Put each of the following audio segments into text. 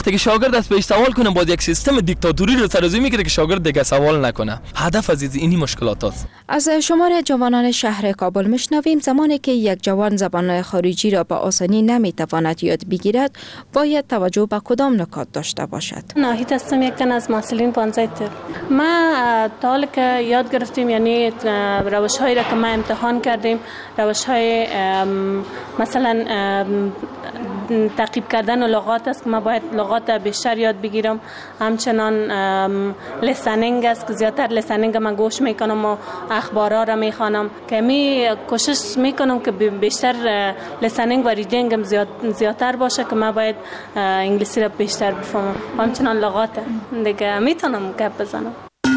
که شاگرد از پیش سوال کنه باز یک سیستم دیکتاتوری رو سرازی میگیره که شاگرد دیگه سوال نکنه. هدف از اینی مشکلات است. از شمار جوانان شهر کابل میشنویم زمانی که یک جوان زبان خارجی را به آسانی نمیتواند یاد بگیرد باید توجه به کدام نکات داشته باشد. ناهید هستم، یک تن از محصلین 15 تر. ما تا حالی که یاد گرفتیم، یعنی روش‌هایی را که ما امتحان کردیم، روش‌های مثلا تعقیب کردن لغات است که ما باید لغات بیشتر یاد بگیرم. همچنان لیسنینگ است که زیادتر لیسنینگ من گوش میکنم و اخبارها را میخوانم که می کوشش میکنم که بیشتر لیسنینگ و ریدینگم زیادتر باشه که ما باید انگلیسی را بیشتر بفهمم. همچنان لغات دیگه میتونم گپ بزنم.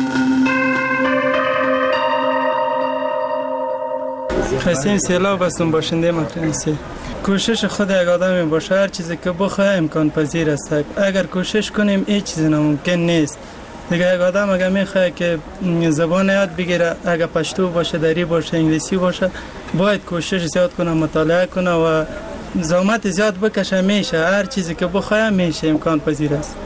حسین سیلاب هستم، باشنده مکرانسی. کوشش خود یک آدمی باشه، هر چیزی که بخواه امکان پذیر است. اگر کوشش کنیم هیچ چیزی ناممکن نیست. دیگه یک آدم اگر میخواه که زبان یاد بگیره، اگر پشتو باشه، دری باشه، انگلیسی باشه، باید کوشش زیاد کنه، مطالعه کنه و زحمت زیاد بکشه. میشه هر چیزی که بخواه میشه، امکان پذیر است.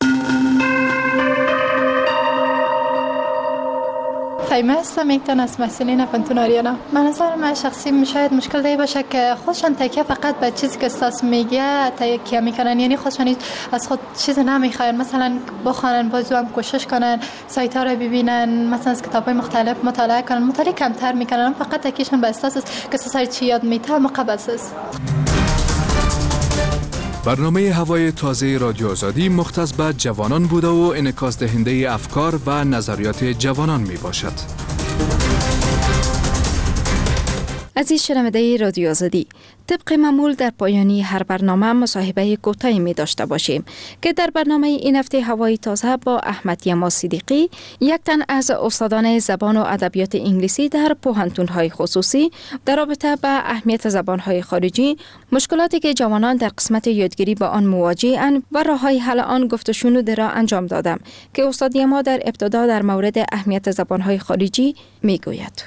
فیمه هستم، یک تن از محصلین پانتون آریانا. من نظر من شخصی شاید مشکل دی باشه که خودشان تکیه فقط به چیزی که استاد میگه تکیه میکنن، یعنی خودشان از خود چیز نمیخواین، مثلا بخوانن، بازو هم کوشش کنن، سایت ها رو ببینن، مثلا از کتاب های مختلف مطالعه کنن. مطالعه کمتر میکنن، فقط تکیهشون به استاد است که استاد چی یاد میده مقبس است. برنامه هوای تازه رادیو آزادی مختص به جوانان بوده و انعکاس دهنده افکار و نظریات جوانان می باشد. عزیز شنونده رادیو آزادی، طبق معمول در پایانی هر برنامه مصاحبه کوتاهی می داشته باشیم که در برنامه این هفته هوای تازه با احمد یما صدیقی، یک تن از استادان زبان و ادبیات انگلیسی در پوهنتون‌های خصوصی، در رابطه با اهمیت زبان‌های خارجی، مشکلاتی که جوانان در قسمت یادگیری با آن مواجه‌اند و راه‌های حل آن گفت و شنود را انجام دادم که استاد یما در ابتدا در مورد اهمیت زبان‌های خارجی می‌گوید.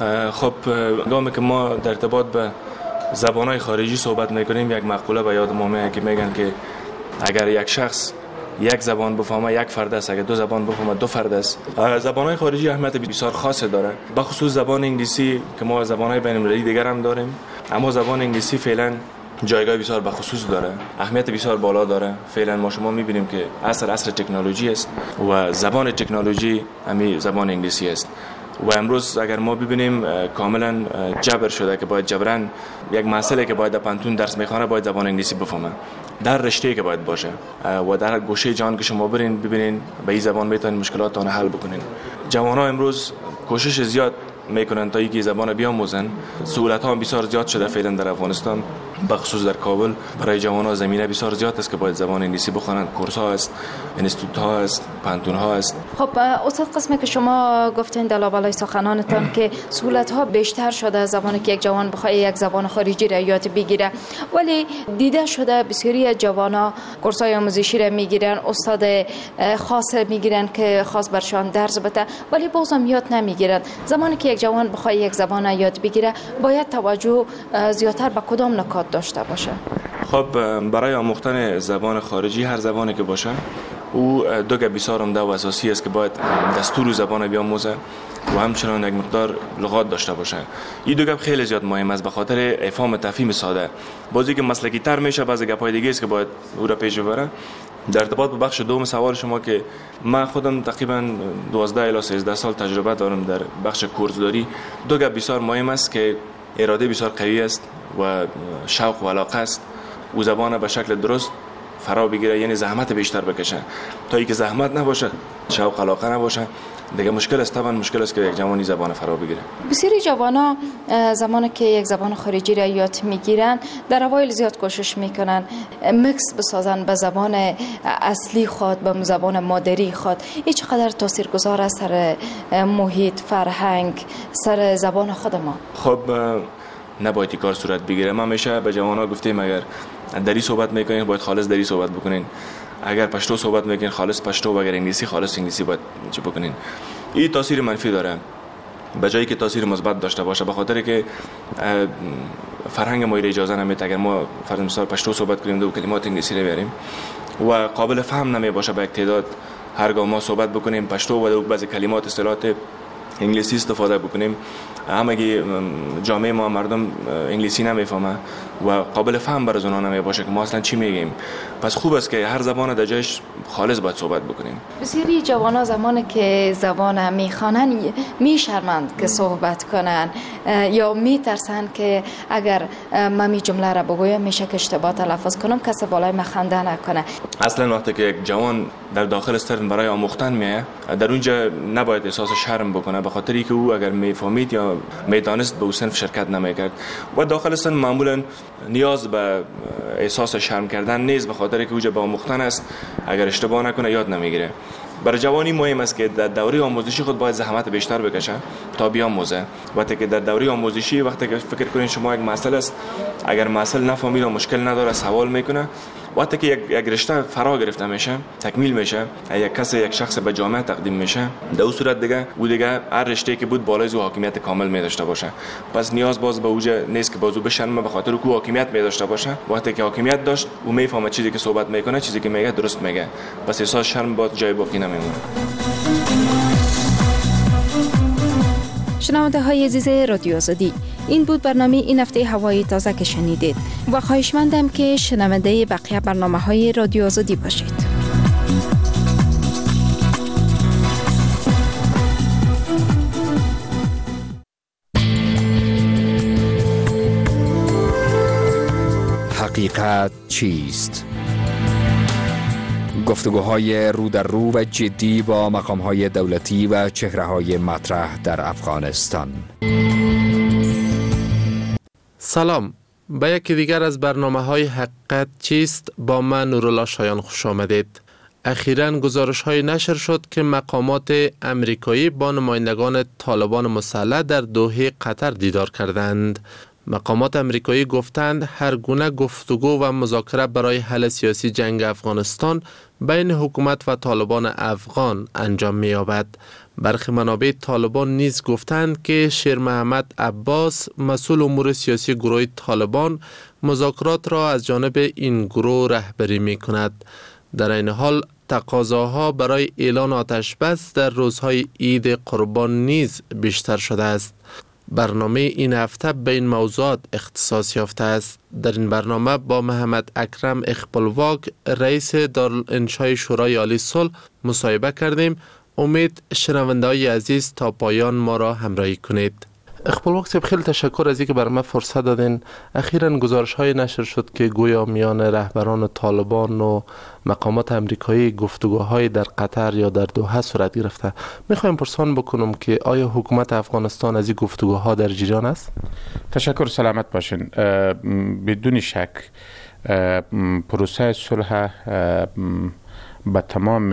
خب گامی که ما در ارتباط به زبان‌های خارجی صحبت میکنیم، یک مقوله به یاد ما میاد که میگن که اگر یک شخص یک زبان بفهمه یک فرد است، اگر دو زبان بفهمه دو فرد است. زبان‌های خارجی اهمیت بسیار خاصی داره، به خصوص زبان انگلیسی که ما زبان‌های بین‌المللی دیگر هم داریم، اما زبان انگلیسی فعلا جایگاه بسیار به خصوص داره، اهمیت بسیار بالا داره. فعلا ما شما می‌بینیم که عصر تکنولوژی است و زبان تکنولوژی همین زبان انگلیسی است. و امروز اگر ما ببینیم کاملا جبر شده که باید جبران یک مسئله که باید در پانتون درس میخوانه باید زبان انگلیسی بفهمه، در رشته که باید باشه و در گوشه جان که شما برین ببینین به این زبان میتونین مشکلاتتون حل بکنین. جوان‌ها امروز کوشش زیاد میکنن تا اینکه زبان بیاموزن. سهولت‌ها بسیار زیاد شده فعلا در افغانستان، بخصوص در کابل برای جوانان زمینه بسیار زیاد است که باید زبان انگلیسی بخونن. کورس‌ها است، انستیتوت‌ها است، پانتون‌ها است. خب استاد، قسمی که شما گفتین در لابلای سخنانتان که سهولت‌ها بیشتر شده زبانی که یک جوان بخواد یک زبان خارجی را یاد بگیره، ولی دیده شده بسیاری از جوانا کورس‌های آموزشی را میگیرن، استاد خاص میگیرن که خاص برشان درس بده، ولی بازم یاد نمیگیرن. زمانی که یک جوان بخواد یک زبان را یاد بگیره باید توجه زیادتر به کدام نکات داشته باشه؟ خب برای آموختن زبان خارجی، هر زبانی که باشه، او دو گپ بسیار عمده و اساسی است که باید دستور زبان بیاموزه و همچنان یک مقدار لغات داشته باشه. این دو گپ خیلی زیاد مهم است به خاطر افهام تفهیم ساده. بازی که مسلکی تر میشه، بعضی گپ‌های دیگه است که باید او را پیش ببره. در ارتباط با بخش دوم سوال شما که من خودم تقریبا 12 الی 13 سال تجربه دارم در بخش کورسداری، دو گپ بسیار مهم است که اراده بسیار قوی است و شوق و علاقه است او زبان به شکل درست فرا بگیره، یعنی زحمت بیشتر بکشه. تا اینکه زحمت نباشه، شوق علاقه نباشه، دیگه مشکل است. طبعا مشکل است که یک جوانی زبان فرا بگیره. بسیاری جوانا زمانی که یک زبان خارجی را یاد میگیرن در اوایل زیاد کوشش میکنن مکس بسازن به زبان اصلی خود، به زبان مادری خود. این چقدر تاثیرگذار است سر محیط، فرهنگ، سر زبان خود ما؟ خب نباید این کار صورت بگیره. ما همیشه به جوانا گفتیم اگر دری صحبت میکنین باید خالص دری صحبت بکنین، اگر پشتو صحبت میکنین خالص پشتو، و اگر انگلیسی خالص انگلیسی باید چه بکنین. این تاثیر منفی داره به جایی که تاثیر مثبت داشته باشه، به خاطر که فرهنگ ما اجازه نمیده اگر ما فرض مثال پشتو صحبت کنیم دو کلمات انگلیسی رو بیاریم و قابل فهم نمی باشه به یک تعداد. هرگاه ما صحبت بکنیم پشتو و بعضی کلمات اصطلاحات انگلیسی استفاده بکنیم، همگی جامعه ما مردم انگلیسی نمیفهمه و قابل فهم برای اونا نمی باشه که ما اصلا چی میگیم. پس خوب است که هر زبان در جایش خالص باید صحبت بکنیم. بسیاری جوانان زمانی که زبان میخوانن میشرمند که صحبت کنن یا میترسن که اگر من می جمله را بگویم میشه که اشتباه تلفظ کنم کسی بالای من خنده نکنه. اصلا وقتی که یک جوان در داخل استرن برای آموختن میه، در اونجا نباید احساس شرم بکنه، به خاطری که او اگر میفهمید یا میدانست به او صنف شرکت نمیکرد. و داخل استرن معمولا نیاز به احساس شرم کردن نیست، به خاطری که اوجا به آموختن است. اگر اشتباه نکنه یاد نمیگیره. برای جوانی مهم است که در دوره آموزشی خود باید زحمت بیشتر بکشه تا بیاموزه. وقتی که در دوره آموزشی وقتی که فکر کنین شما یک مسئله است، اگر مسئله نفهمید و مشکل نداره سوال میکنه، وقتی که یک رشته فرا گرفته میشه، تکمیل میشه، یک شخص به جامعه تقدیم میشه، در اون صورت دیگه او دیگه هر رشته که بود بالای او حاکمیت کامل می داشته باشه. پس نیاز باز به اوجه نیست که بازو بشرمه، به خاطر که حاکمیت می داشته باشه. وقتی که حاکمیت داشت او میفهمه چیزی که صحبت میکنه، چیزی که میگه درست میگه. پس احساس شرم باز جای باقی نمیمونه. شنونده های عزیز رادیو آزادی، این بود برنامه این هفته هوای تازه که شنیدید و خواهشمندم که شنونده بقیه برنامه های رادیو آزادی باشید. حقیقت چیست؟ گفتگوهای رو در رو و جدی با مقام‌های دولتی و چهره‌های مطرح در افغانستان. سلام، به یکی دیگر از برنامه‌های حقیقت چیست با من نورالله شایان خوش آمدید. اخیراً گزارش‌های نشر شد که مقامات امریکایی با نمایندگان طالبان مسلح در دوحه قطر دیدار کردند. مقامات امریکایی گفتند هر گونه گفتگو و مذاکره برای حل سیاسی جنگ افغانستان بین حکومت و طالبان افغان انجام می‌یابد. برخی منابع طالبان نیز گفتند که شیر محمد عباس مسئول امور سیاسی گروه طالبان مذاکرات را از جانب این گروه رهبری می‌کند. در این حال تقاضاها برای اعلان آتش بس در روزهای عید قربان نیز بیشتر شده است. برنامه این هفته به این موضوعات اختصاص یافته است. در این برنامه با محمد اکرم اقبالواک رئیس دارالانشای شورای عالی صلح مصاحبه کردیم. امید شنونده‌های عزیز تا پایان ما را همراهی کنید. اقبالواک صاحب، خیلی تشکر از اینکه برای من فرصت دادین. اخیراً گزارش‌های نشر شد که گویا میان رهبران طالبان و مقامات امریکایی گفتگوهای در قطر یا در دوحه صورت گرفته. میخوایم پرسان بکنم که آیا حکومت افغانستان از این گفتگوها در جریان است؟ تشکر، سلامت باشین. بدون شک پروسه صلح به تمام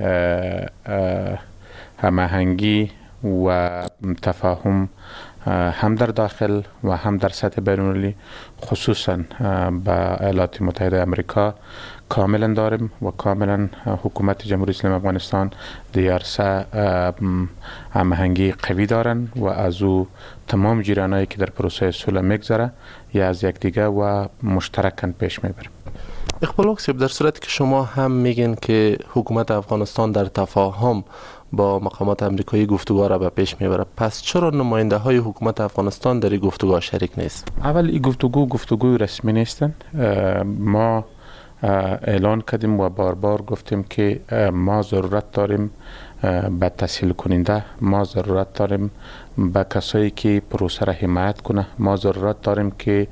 هماهنگی و تفاهم هم در داخل و هم در سطح بین‌المللی خصوصا با ایالات متحده آمریکا کاملا داریم و کاملا حکومت جمهوری اسلامی افغانستان دیارسه هماهنگی قوی دارن و از او تمام جریانایی که در پروسه صلح میگذره یا از یکدیگر و مشترکاً پیش میبریم. اقبالواک صاحب، در صورتی که شما هم میگین که حکومت افغانستان در تفاهم با مقامات امریکایی گفتگوها را به پیش میبره، پس چرا نماینده های حکومت افغانستان در این گفتگوها شریک نیست؟ اول این گفتگوی رسمی نیستن. ما اعلان کردیم و بار بار گفتیم که ما ضرورت داریم به تسهیل کننده، ما ضرورت داریم به کسایی که پروسه را حمایت کنه، ما ضرورت داریم که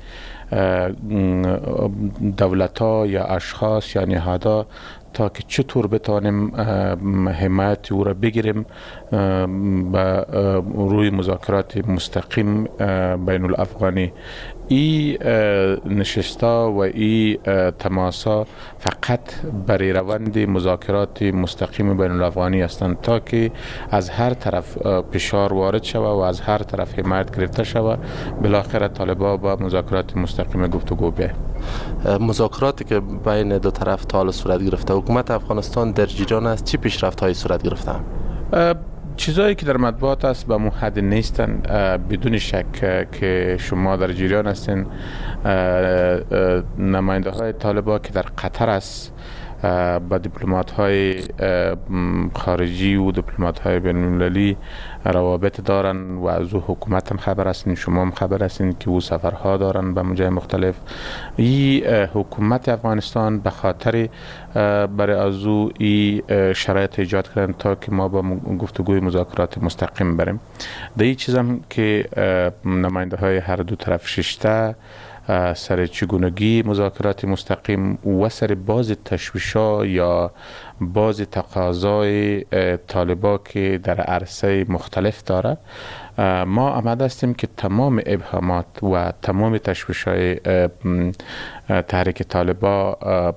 دولت‌ها یا اشخاص یا نهادها تا که چطور بتانیم حمایت او را بگیریم به روی مذاکرات مستقیم بین الافغانی. این نشستا و این تماسا فقط برای روند مذاکرات مستقیم بین الافغانی هستند تا که از هر طرف فشار وارد شود و از هر طرف حمایت گرفته شود، بالاخره طالبان با مذاکرات مستقیم گفتگو بیاید. مذاکراتی که بین دو طرف تا حالا صورت گرفته، حکومت افغانستان در جریان است؟ چه پیشرفت‌هایی صورت گرفته؟ چیزایی که در مطبوعات است به محد نیستن. بدون شک که شما در جریان هستین، نماینده های طالبان که در قطر است با دیپلمات های خارجی و دیپلمات های بین المللی روابط دارن و از او حکومت هم خبر هستین، شما هم خبر هستین که او سفرها دارن به جای مختلف. این حکومت افغانستان به خاطر برای از او این شرایط ایجاد کردن تا که ما با گفتگوی مذاکرات مستقیم بریم. در این چیز هم که نماینده های هر دو طرف ششته سر چگونگی مذاکرات مستقیم و سر باز تشویش‌ها یا باز تقاضای طالبا که در عرصه مختلف داره، ما آماده هستیم که تمام ابهامات و تمام تشویش‌های تحریک طالبا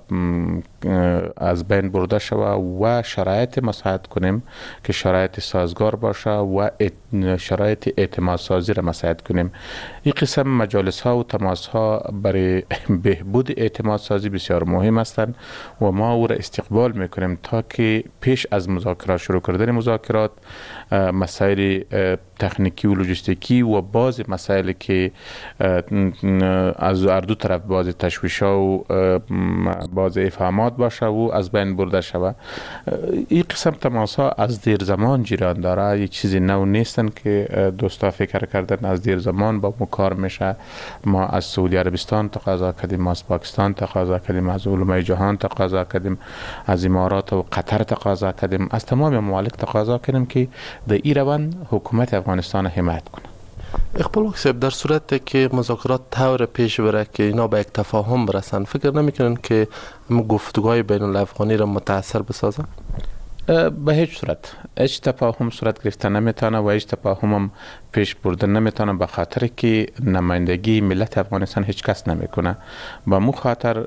از بین برده شود و شرایط مساعد کنیم که شرایط سازگار باشه و شرایط اعتماد سازی را مساعد کنیم. این قسم مجالس ها و تماس ها برای بهبود اعتماد سازی بسیار مهم هستند و ما او را استقبال میکنیم تا که پیش از مذاکرات شروع کردن مذاکرات مسائل تکنیکی و لوجستیکی و باز مسائلی که از هر دو طرف باز تشویش‌ها و باز افهامات باشه و از بین برده شود. این قسم تماس ها از دیر زمان جریان داره، یک چیزی نو نیستن که دوستا فکر کردن از دیر زمان با مکار میشه. ما از سعودی عربستان تقاضا کردیم، از پاکستان تقاضا کردیم، از علمای جهان تقاضا کردیم، از امارات و قطر تقاضا کردیم، از تمام ممالک تقاضا کردیم که در این روند حکومت افغانستان حمایت کنه. اقبال صاحب، در صورت که مذاکرات طور پیش بره که اینا به یک تفاهم برسن، فکر نمیکنن که گفتگوهای بین الافغانی را متاثر بسازن؟ به هیچ صورت هیچ تفاهم صورت گرفته نمیتونه و هیچ تفاهم هم پیش برده نمیتونه، به خاطر که نمایندگی ملت افغانستان هیچ کس نمیکنه. با مو خاطر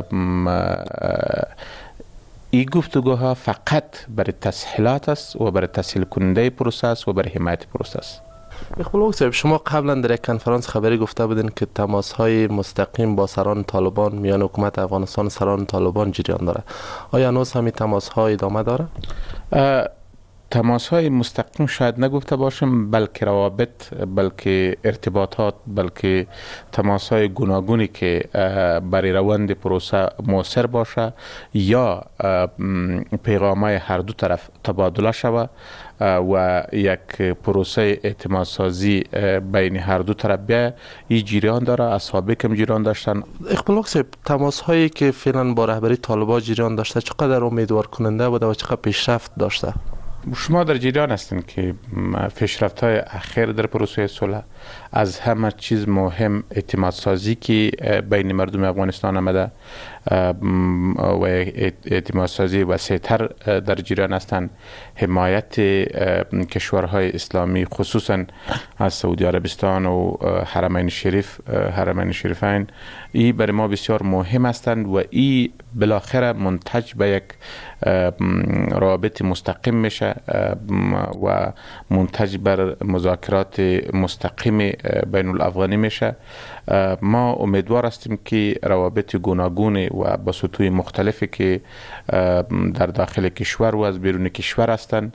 این گفتگوها فقط برای تسهیلات است و برای تسهیل کننده پروسس و برای حمایت پروسس. اقبال صاحب، شما قبلا در یک کنفرانس خبری گفته بودین که تماس های مستقیم با سران طالبان میان حکومت افغانستان و سران طالبان جریان داره. آیا هنوز همین تماس ها ادامه داره؟ تماس های مستقیم شاید نگفته باشم، بلکه روابط، بلکه ارتباطات، بلکه تماس های گوناگونی که برای روند پروسه مؤثر باشه یا پیغام های هر دو طرف تبادله شود و یک پروسه اعتماد سازی بین هر دو طرف بیا، این جریان داره. از سابق هم جریان داشتن. اقبال صاحب، تماس هایی که فعلا با رهبری طالبان جریان داشته چقدر امیدوار کننده بوده و چقدر پیشرفت داشته؟ شما در جریان هستین که پیشرفت های اخیر در پروسه صلح، از همه چیز مهم اعتماد سازی که بین مردم افغانستان آمده و اعتماد سازی وسیع‌تر در جریان هستند. حمایت کشورهای اسلامی خصوصا از سعودی عربستان و حرمین شریفین، این برای ما بسیار مهم هستند و این بالاخره منتج به یک روابط مستقیم میشه و منتج بر مذاکرات مستقیم بین الافغانی میشه. ما امیدوار هستیم که روابط گوناگون و با سطوح مختلفی که در داخل کشور و از بیرون کشور هستند،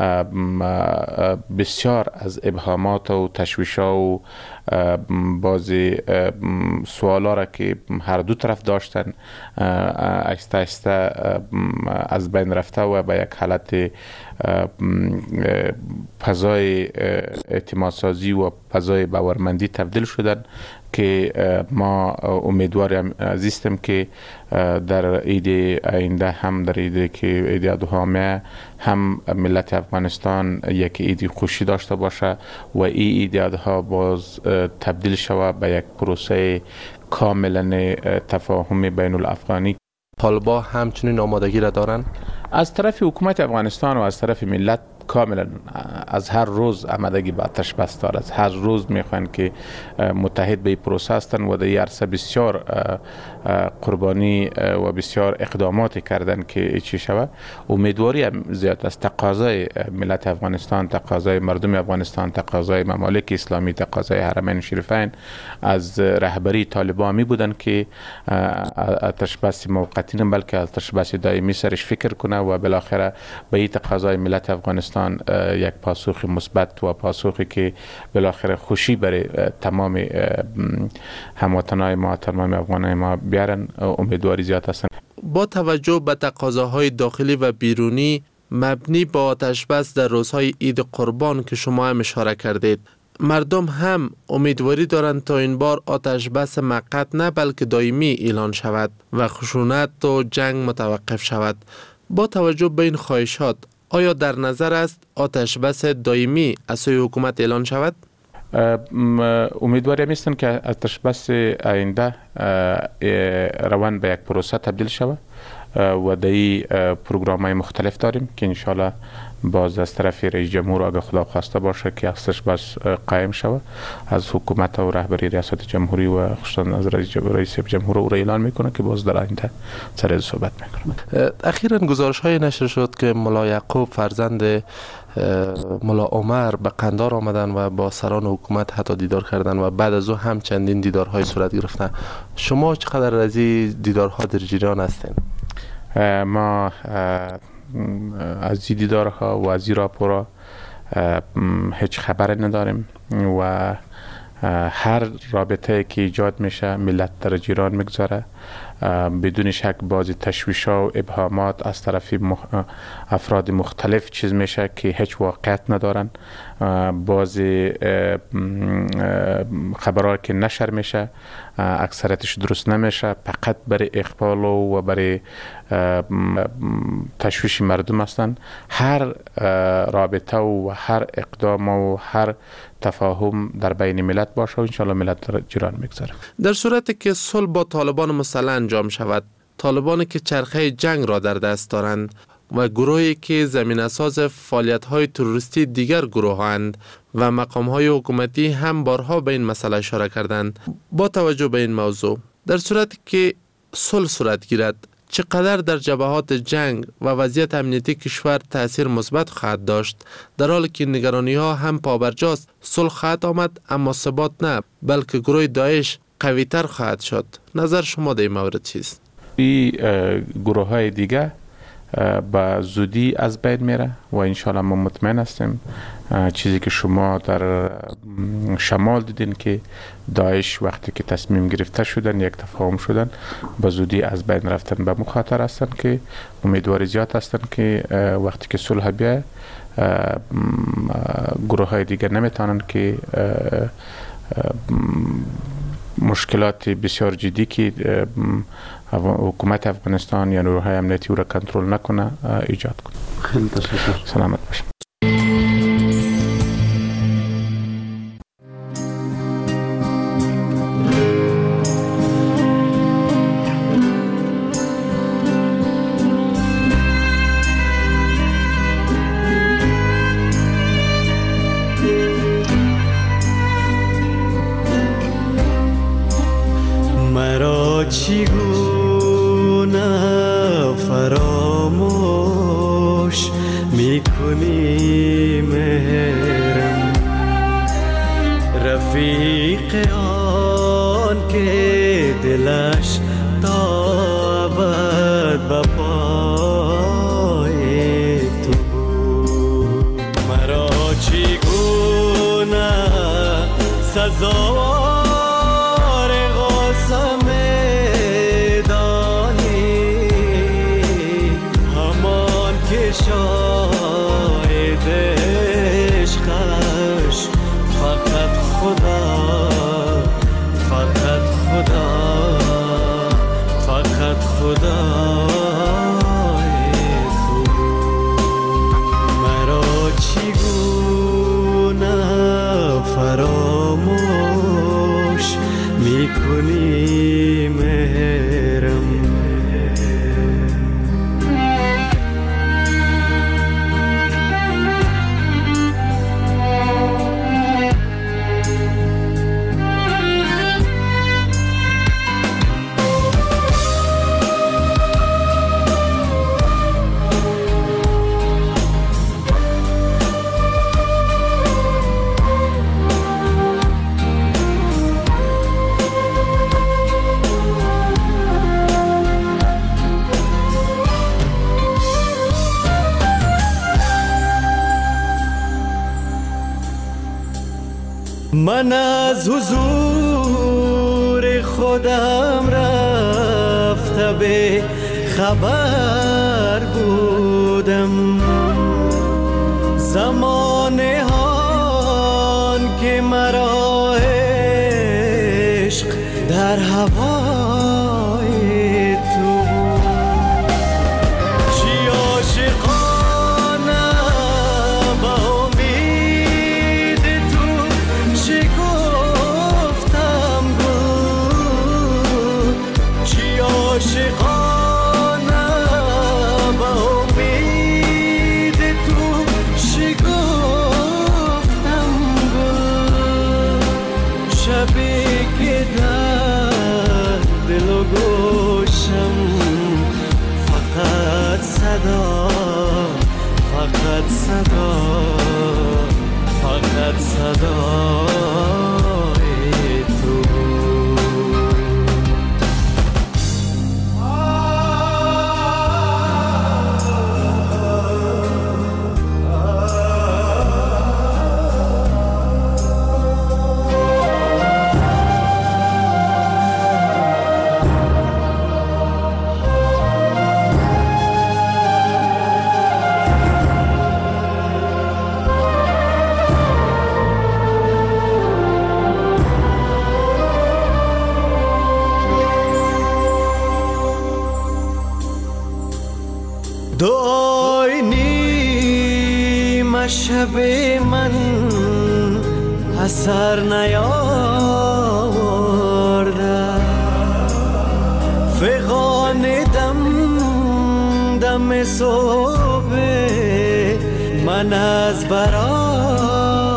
بسیار از ابهامات و تشویش‌ها و بعضی سوالا را که هر دو طرف داشتن آهسته آهسته از بین رفته و به یک حالت فضای اعتماد سازی و فضای باورمندی تبدیل شدن که ما امیدواریم عزیزم که در عید آینده هم در عید که عید دوحامه هم ملت افغانستان یک عید خوشی داشته باشه و این ایدادها باز تبدیل شود به یک پروسه کاملا تفاهم بین الافغانی. طالبان همچنین آمادگی را دارن از طرف حکومت افغانستان و از طرف ملت کاملا از هر روز آمادگی به آتش بس دارد. از هر روز میخوان که متحد به این پروسه هستند و در این عرصه بسیار قربانی و بسیار اقدامات کردن که چی شود. امیدواری زیاد است. تقاضای ملت افغانستان، تقاضای مردم افغانستان، تقاضای ممالک اسلامی، تقاضای حرمین شریفین از رهبری طالبان می بودن که آتش بس موقتی نه بلکه آتش بس دائمی سرش فکر کنه و بالاخره به این تقاضای ملت افغانستان افغانستان یک پاسخ مثبت و پاسخی که بالاخره خوشی برای تمام هموطنان ما، تمام افغانان ما بیارن، امیدواری زیاد هستن. با توجه به تقاضاهای داخلی و بیرونی مبنی با آتش بس در روزهای عید قربان که شما هم اشاره کردید، مردم هم امیدواری دارند تا این بار آتش بس موقت نه بلکه دائمی اعلان شود و خشونت و جنگ متوقف شود. با توجه به این خواهشات آیا در نظر است آتش بس دائمی از سوی حکومت اعلان شود؟ امیدواری هستند که آتش بس آینده روان به یک پروسه تبدیل شود و دایی پروگرام های مختلف داریم که انشالله باز از طرف رئیس جمهور اگه خدا خواسته باشه که آتش بس قائم شود، از حکومت و رهبری ریاست جمهوری و خصوصا از رئیس جمهور او را اعلان میکنه که باز در آینده سر صحبت میکنه. اخیراً گزارش های نشر شد که ملا یعقوب فرزند ملا عمر به قندار آمدن و با سران حکومت حتی دیدار کردن و بعد از او هم چندین دیدارهای صورت گرفتن. شما چقدر از این دیدارها در جریان هستین؟ ما از این دیدارها و از این راپورها هیچ خبر نداریم و هر رابطه که ایجاد میشه ملت در جریان میگذاره. بدون شک بازی تشویش ها و ابهامات از طرف افراد مختلف چیز میشه که هیچ واقعیت ندارن. بازی خبرها که نشر میشه اکثرتش درست نمیشه، فقط برای اخبال و برای تشویش مردم هستن. هر رابطه و هر اقدام و هر تفاهم در بین ملت باشه و انشاءالله ملت در جریان میگذاره. در صورتی که صلح با طالبان مسلح انجام شود، طالبانی که چرخه جنگ را در دست دارند و گروهی که زمینه ساز فعالیت‌های تروریستی دیگر گروه‌اند و مقام‌های حکومتی هم بارها به این مسئله اشاره کردند. با توجه به این موضوع، در صورتی که صلح صورت گیرد، چقدر در جبهات جنگ و وضعیت امنیتی کشور تأثیر مثبت خواهد داشت، در حالی که نگرانی‌ها هم پابرجاست؟ صلح خواهد آمد اما ثبات نه، بلکه گروه داعش قوی‌تر خواهد شد. نظر شما در این مورد چیست؟ این گروه‌های دیگه با زودی از بین میره و انشالله ما مطمئن هستیم چیزی که شما در شمال دیدین که داعش وقتی که تصمیم گرفته شدن، یک تفاهم شدن، با زودی از بین رفتن. به مخاطر هستن که امیدواری زیاد هستن که وقتی که صلح بیاید گروه های دیگر نمیتونن که مشکلات بسیار جدی که حکومت افغانستان یا نیروهای امنیتی او را کنترل نکنه ایجاد کنه. خیلی تشکر. سلامت باشید. چگونه فراموش میکنی مهرم، رفیق آن که دلش تا ابد به پای تو بود. مرا چگونه سزا شاید عشقش فقط خدا، فقط خدا، فقط خدا تو. مرا چگونه فراموش میکنی مهرم، من از حضور خودم رفته به خبر بودم، زمانه هان که مرا عشق در هوای تو، چی عاشقانه با امید تو، چی گفتم گل، چی عاشقانه با امید تو، چی گفتم گل، شبی که در دل و گوشم فقط صدا، فقط صدا، فقط صدای تو. دعای نیم شب من اثر نیاورده، فغان دم صبح من از برای